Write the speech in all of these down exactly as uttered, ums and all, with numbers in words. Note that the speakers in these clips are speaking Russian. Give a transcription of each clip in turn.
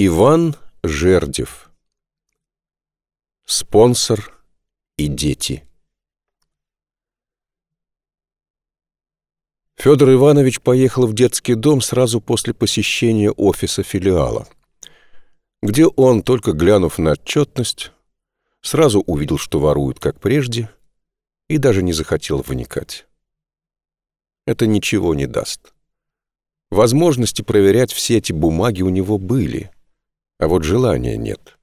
Иван Жердев. Спонсор и дети. Федор Иванович поехал в детский дом сразу после посещения офиса филиала, где он, только глянув на отчетность, сразу увидел, что воруют, как прежде, и даже не захотел вникать. Это ничего не даст. Возможности проверять все эти бумаги у него были, а вот желания нет.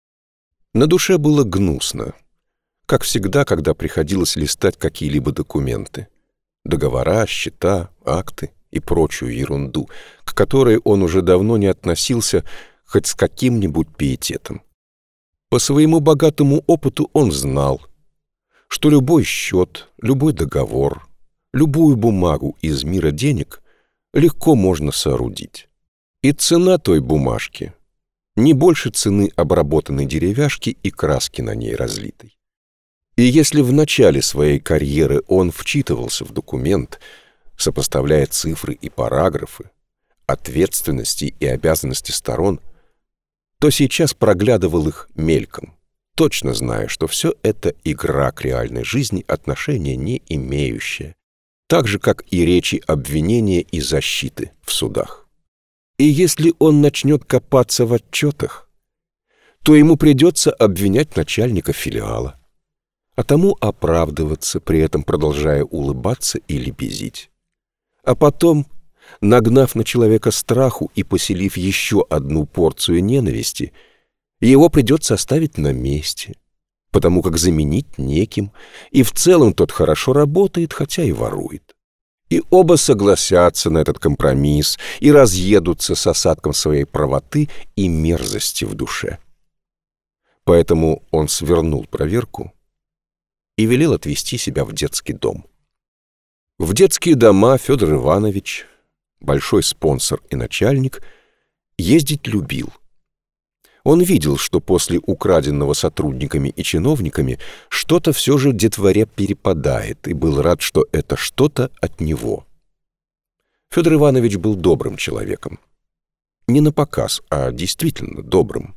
На душе было гнусно, как всегда, когда приходилось листать какие-либо документы, договора, счета, акты и прочую ерунду, к которой он уже давно не относился хоть с каким-нибудь пиететом. По своему богатому опыту он знал, что любой счет, любой договор, любую бумагу из мира денег легко можно соорудить. И цена той бумажки не больше цены обработанной деревяшки и краски на ней разлитой. И если в начале своей карьеры он вчитывался в документ, сопоставляя цифры и параграфы, ответственности и обязанности сторон, то сейчас проглядывал их мельком, точно зная, что все это игра к реальной жизни, отношения не имеющая, так же, как и речи обвинения и защиты в судах. И если он начнет копаться в отчетах, то ему придется обвинять начальника филиала, а тому оправдываться, при этом продолжая улыбаться и лебезить. А потом, нагнав на человека страху и поселив еще одну порцию ненависти, его придется оставить на месте, потому как заменить неким, и в целом тот хорошо работает, хотя и ворует. И оба согласятся на этот компромисс и разъедутся с осадком своей правоты и мерзости в душе. Поэтому он свернул проверку и велел отвезти себя в детский дом. В детские дома Федор Иванович, большой спонсор и начальник, ездить любил. Он видел, что после украденного сотрудниками и чиновниками что-то все же детворе перепадает, и был рад, что это что-то от него. Федор Иванович был добрым человеком. Не на показ, а действительно добрым.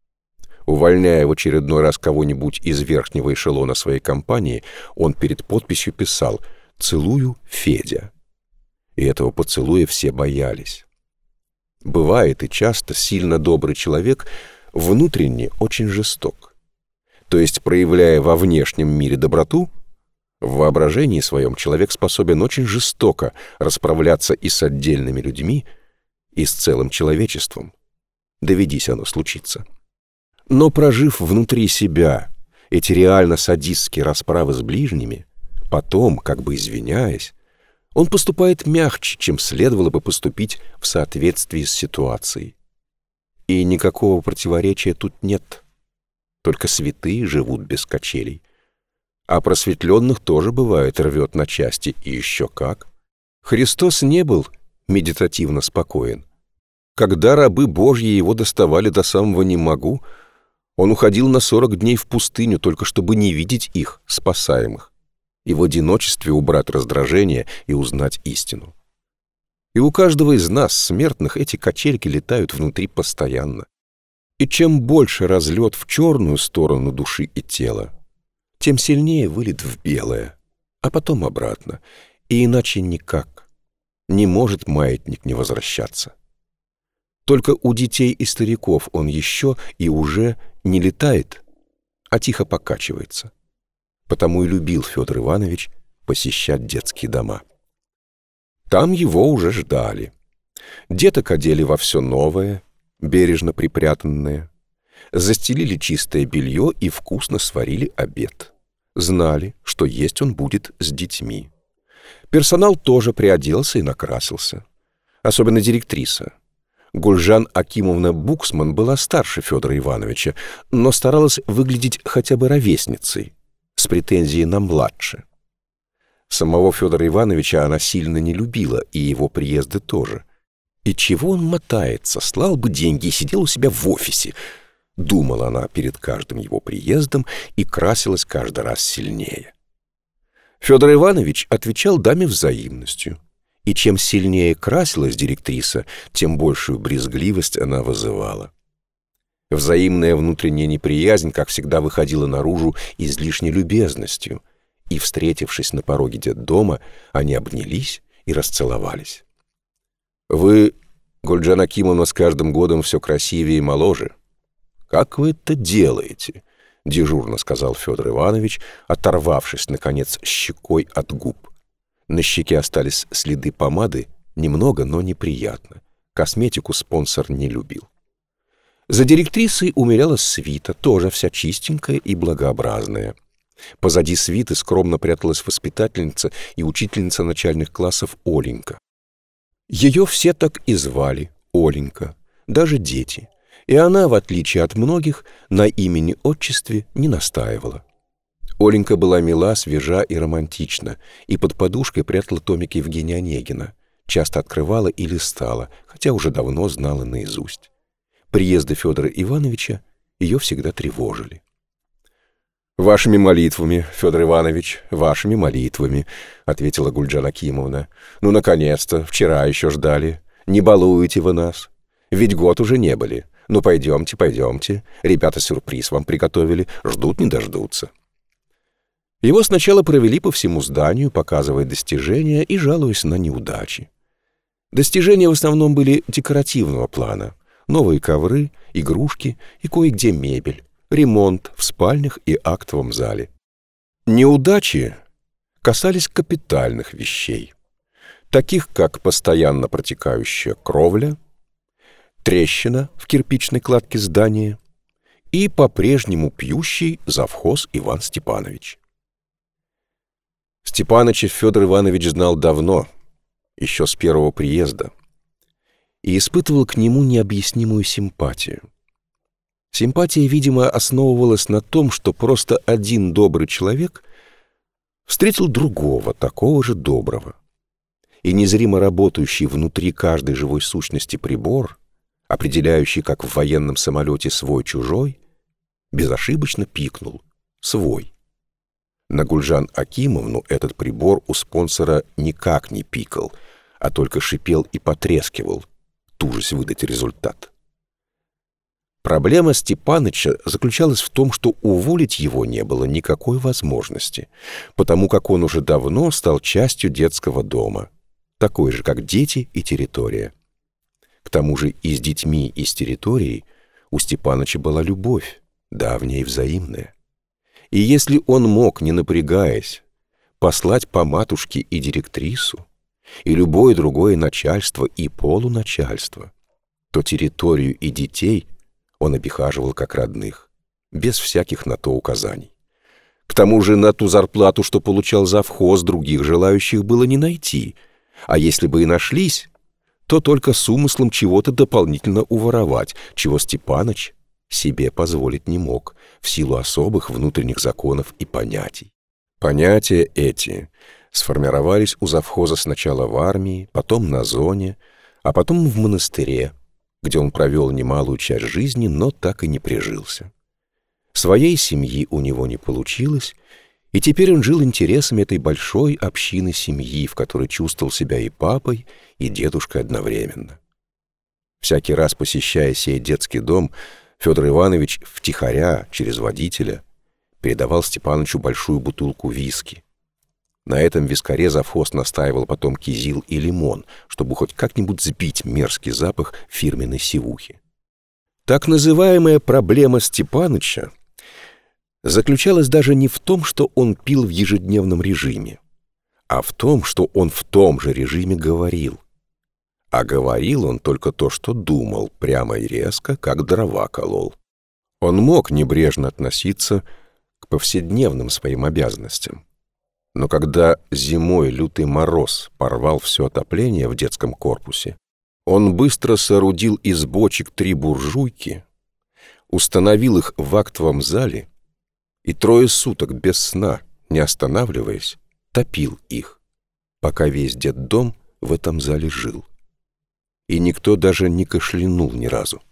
Увольняя в очередной раз кого-нибудь из верхнего эшелона своей компании, он перед подписью писал «Целую, Федя». И этого поцелуя все боялись. Бывает и часто сильно добрый человек внутренне очень жесток. То есть, проявляя во внешнем мире доброту, в воображении своем человек способен очень жестоко расправляться и с отдельными людьми, и с целым человечеством. Доведись оно случиться. Но прожив внутри себя эти реально садистские расправы с ближними, потом, как бы извиняясь, он поступает мягче, чем следовало бы поступить в соответствии с ситуацией. И никакого противоречия тут нет. Только святые живут без качелей. А просветленных тоже бывает рвет на части, и еще как. Христос не был медитативно спокоен. Когда рабы Божьи его доставали до самого «не могу», он уходил на сорок дней в пустыню, только чтобы не видеть их, спасаемых, и в одиночестве убрать раздражение и узнать истину. И у каждого из нас, смертных, эти качельки летают внутри постоянно. И чем больше разлет в черную сторону души и тела, тем сильнее вылет в белое, а потом обратно. И иначе никак. Не может маятник не возвращаться. Только у детей и стариков он еще и уже не летает, а тихо покачивается. Потому и любил Федор Иванович посещать детские дома. Там его уже ждали. Деток одели во все новое, бережно припрятанное, застелили чистое белье и вкусно сварили обед. Знали, что есть он будет с детьми. Персонал тоже приоделся и накрасился. Особенно директриса. Гульжан Акимовна Буксман была старше Федора Ивановича, но старалась выглядеть хотя бы ровесницей, с претензией на младше. Самого Федора Ивановича она сильно не любила, и его приезды тоже. И чего он мотается, слал бы деньги и сидел у себя в офисе, думала она перед каждым его приездом и красилась каждый раз сильнее. Федор Иванович отвечал даме взаимностью, и чем сильнее красилась директриса, тем большую брезгливость она вызывала. Взаимная внутренняя неприязнь, как всегда, выходила наружу излишней любезностью, и, встретившись на пороге детдома, они обнялись и расцеловались. «Вы, Гульджан Акимовна, с каждым годом все красивее и моложе. Как вы это делаете?» — дежурно сказал Федор Иванович, оторвавшись, наконец, щекой от губ. На щеке остались следы помады, немного, но неприятно. Косметику спонсор не любил. За директрисой умилялась свита, тоже вся чистенькая и благообразная. Позади свиты скромно пряталась воспитательница и учительница начальных классов Оленька. Ее все так и звали Оленька, даже дети, и она, в отличие от многих, на имени-отчестве не настаивала. Оленька была мила, свежа и романтична, и под подушкой прятала томик Евгения Онегина, часто открывала и листала, хотя уже давно знала наизусть. Приезды Федора Ивановича ее всегда тревожили. «Вашими молитвами, Федор Иванович, вашими молитвами», — ответила Гульджан Акимовна. «Ну, наконец-то, вчера еще ждали. Не балуете вы нас. Ведь год уже не были. Ну, пойдемте, пойдемте. Ребята сюрприз вам приготовили. Ждут, не дождутся». Его сначала провели по всему зданию, показывая достижения и жалуясь на неудачи. Достижения в основном были декоративного плана. Новые ковры, игрушки и кое-где мебель, ремонт в спальнях и актовом зале. Неудачи касались капитальных вещей, таких как постоянно протекающая кровля, трещина в кирпичной кладке здания и по-прежнему пьющий завхоз Иван Степанович. Степаныча Федор Иванович знал давно, еще с первого приезда, и испытывал к нему необъяснимую симпатию. Симпатия, видимо, основывалась на том, что просто один добрый человек встретил другого, такого же доброго. И незримо работающий внутри каждой живой сущности прибор, определяющий, как в военном самолете, свой-чужой, безошибочно пикнул «свой». На Гульджан Акимовну этот прибор у спонсора никак не пикал, а только шипел и потрескивал, тужась выдать результат. Проблема Степаныча заключалась в том, что уволить его не было никакой возможности, потому как он уже давно стал частью детского дома, такой же, как дети и территория. К тому же и с детьми, и с территорией у Степаныча была любовь, давняя и взаимная. И если он мог, не напрягаясь, послать по матушке и директрису, и любое другое начальство и полуначальство, то территорию и детей он обихаживал как родных, без всяких на то указаний. К тому же на ту зарплату, что получал завхоз, других желающих было не найти, а если бы и нашлись, то только с умыслом чего-то дополнительно уворовать, чего Степаныч себе позволить не мог в силу особых внутренних законов и понятий. Понятия эти сформировались у завхоза сначала в армии, потом на зоне, а потом в монастыре, где он провел немалую часть жизни, но так и не прижился. Своей семьи у него не получилось, и теперь он жил интересами этой большой общины семьи, в которой чувствовал себя и папой, и дедушкой одновременно. Всякий раз, посещая сей детский дом, Федор Иванович втихаря, через водителя, передавал Степанычу большую бутылку виски. На этом вискаре завхоз настаивал потом кизил и лимон, чтобы хоть как-нибудь сбить мерзкий запах фирменной сивухи. Так называемая проблема Степаныча заключалась даже не в том, что он пил в ежедневном режиме, а в том, что он в том же режиме говорил. А говорил он только то, что думал, прямо и резко, как дрова колол. Он мог небрежно относиться к повседневным своим обязанностям. Но когда зимой лютый мороз порвал все отопление в детском корпусе, он быстро соорудил из бочек три буржуйки, установил их в актовом зале и трое суток без сна, не останавливаясь, топил их, пока весь детдом в этом зале жил. И никто даже не кашлянул ни разу.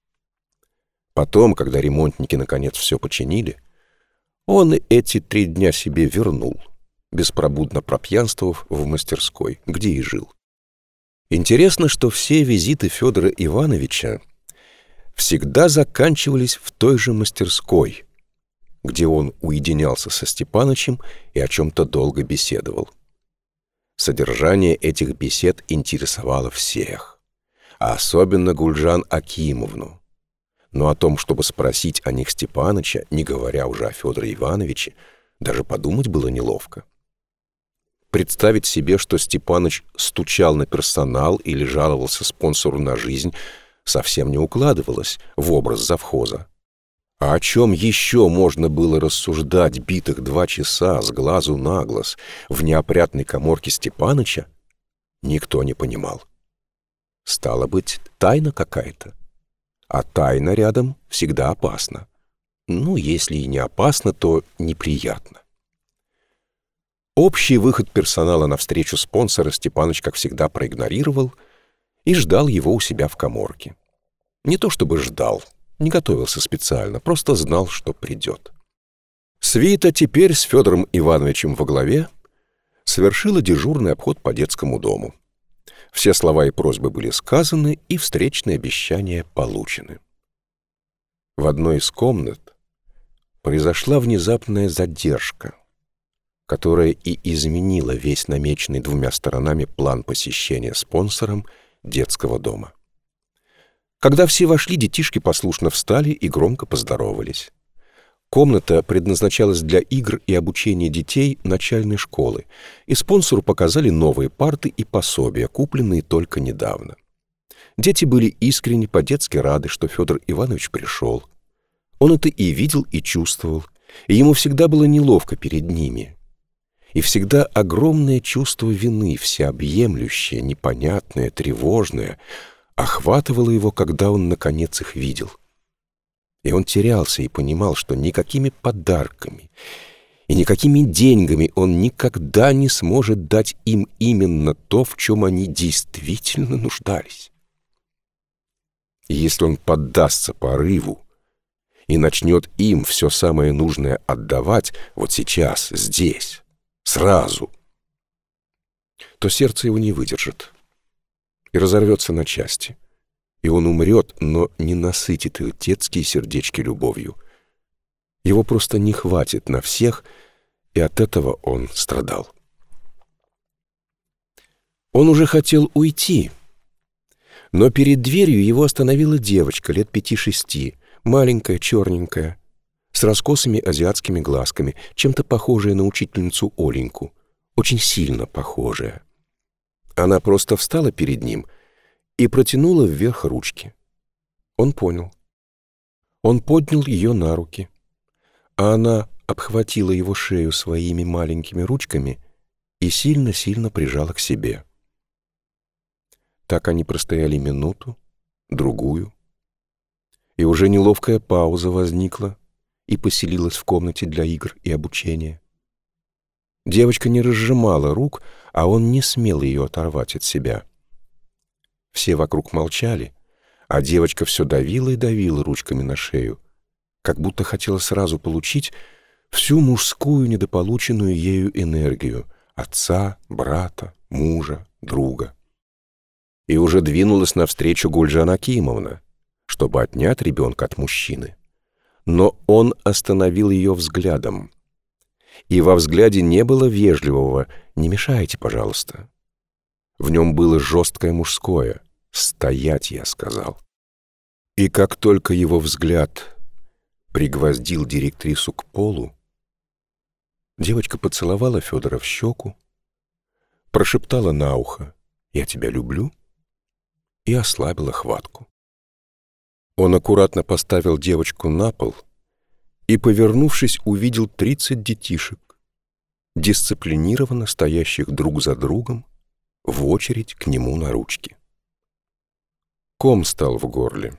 Потом, когда ремонтники наконец все починили, он эти три дня себе вернул, беспробудно пропьянствовав в мастерской, где и жил. Интересно, что все визиты Федора Ивановича всегда заканчивались в той же мастерской, где он уединялся со Степанычем и о чем-то долго беседовал. Содержание этих бесед интересовало всех, а особенно Гульжан Акимовну. Но о том, чтобы спросить о них Степаныча, не говоря уже о Федоре Ивановиче, даже подумать было неловко. Представить себе, что Степаныч стучал на персонал или жаловался спонсору на жизнь, совсем не укладывалось в образ завхоза. А о чем еще можно было рассуждать битых два часа с глазу на глаз в неопрятной каморке Степаныча, никто не понимал. Стало быть, тайна какая-то. А тайна рядом всегда опасна. Ну, если и не опасно, то неприятно. Общий выход персонала навстречу спонсора Степаныч, как всегда, проигнорировал и ждал его у себя в каморке. Не то чтобы ждал, не готовился специально, просто знал, что придет. Свита теперь с Федором Ивановичем во главе совершила дежурный обход по детскому дому. Все слова и просьбы были сказаны, и встречные обещания получены. В одной из комнат произошла внезапная задержка, которая и изменила весь намеченный двумя сторонами план посещения спонсором детского дома. Когда все вошли, детишки послушно встали и громко поздоровались. Комната предназначалась для игр и обучения детей начальной школы, и спонсору показали новые парты и пособия, купленные только недавно. Дети были искренне по-детски рады, что Федор Иванович пришел. Он это и видел, и чувствовал, и ему всегда было неловко перед ними. И всегда огромное чувство вины, всеобъемлющее, непонятное, тревожное, охватывало его, когда он, наконец, их видел. И он терялся и понимал, что никакими подарками и никакими деньгами он никогда не сможет дать им именно то, в чем они действительно нуждались. И если он поддастся порыву и начнет им все самое нужное отдавать вот сейчас, здесь, сразу, то сердце его не выдержит и разорвется на части, и он умрет, но не насытит их детские сердечки любовью. Его просто не хватит на всех, и от этого он страдал. Он уже хотел уйти, но перед дверью его остановила девочка лет пяти-шести, маленькая, черненькая, с раскосыми азиатскими глазками, чем-то похожая на учительницу Оленьку, очень сильно похожая. Она просто встала перед ним и протянула вверх ручки. Он понял. Он поднял ее на руки, а она обхватила его шею своими маленькими ручками и сильно-сильно прижала к себе. Так они простояли минуту, другую, и уже неловкая пауза возникла и поселилась в комнате для игр и обучения. Девочка не разжимала рук, а он не смел ее оторвать от себя. Все вокруг молчали, а девочка все давила и давила ручками на шею, как будто хотела сразу получить всю мужскую недополученную ею энергию отца, брата, мужа, друга. И уже двинулась навстречу Гульжан Акимовна, чтобы отнять ребенка от мужчины. Но он остановил ее взглядом. И во взгляде не было вежливого «не мешайте, пожалуйста». В нем было жесткое мужское «стоять», я сказал. И как только его взгляд пригвоздил директрису к полу, девочка поцеловала Федора в щеку, прошептала на ухо «я тебя люблю» и ослабила хватку. Он аккуратно поставил девочку на пол и, повернувшись, увидел тридцать детишек, дисциплинированно стоящих друг за другом в очередь к нему на ручки. Ком стал в горле.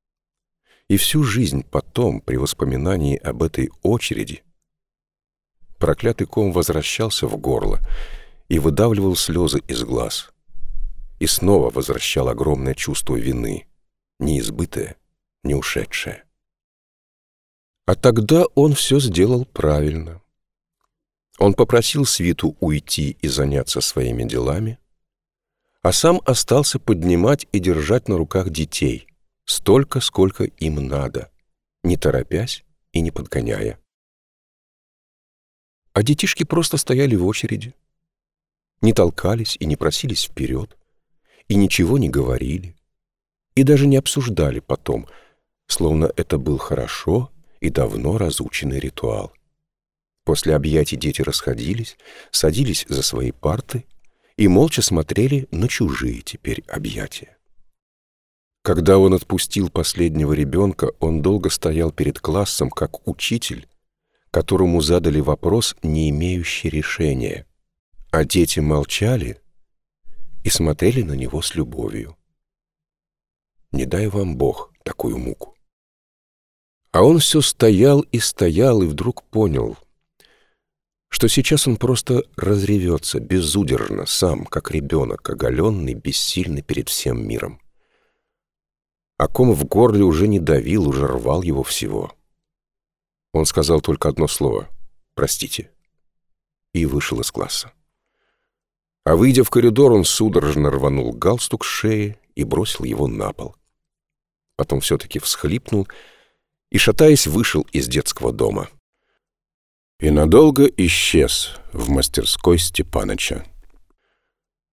И всю жизнь потом, при воспоминании об этой очереди, проклятый ком возвращался в горло и выдавливал слезы из глаз, и снова возвращал огромное чувство вины, неизбытое, не ушедшее. А тогда он все сделал правильно. Он попросил свиту уйти и заняться своими делами, а сам остался поднимать и держать на руках детей, столько, сколько им надо, не торопясь и не подгоняя. А детишки просто стояли в очереди, не толкались и не просились вперед, и ничего не говорили, и даже не обсуждали потом, словно это был хорошо и давно разученный ритуал. После объятий дети расходились, садились за свои парты и молча смотрели на чужие теперь объятия. Когда он отпустил последнего ребенка, он долго стоял перед классом, как учитель, которому задали вопрос, не имеющий решения, а дети молчали и смотрели на него с любовью. Не дай вам Бог такую муку. А он все стоял и стоял, и вдруг понял, что сейчас он просто разревется безудержно, сам, как ребенок, оголенный, бессильный перед всем миром. А ком в горле уже не давил, уже рвал его всего. Он сказал только одно слово «простите» и вышел из класса. А выйдя в коридор, он судорожно рванул галстук с шеи и бросил его на пол. Потом все-таки всхлипнул и, шатаясь, вышел из детского дома. И надолго исчез в мастерской Степаныча.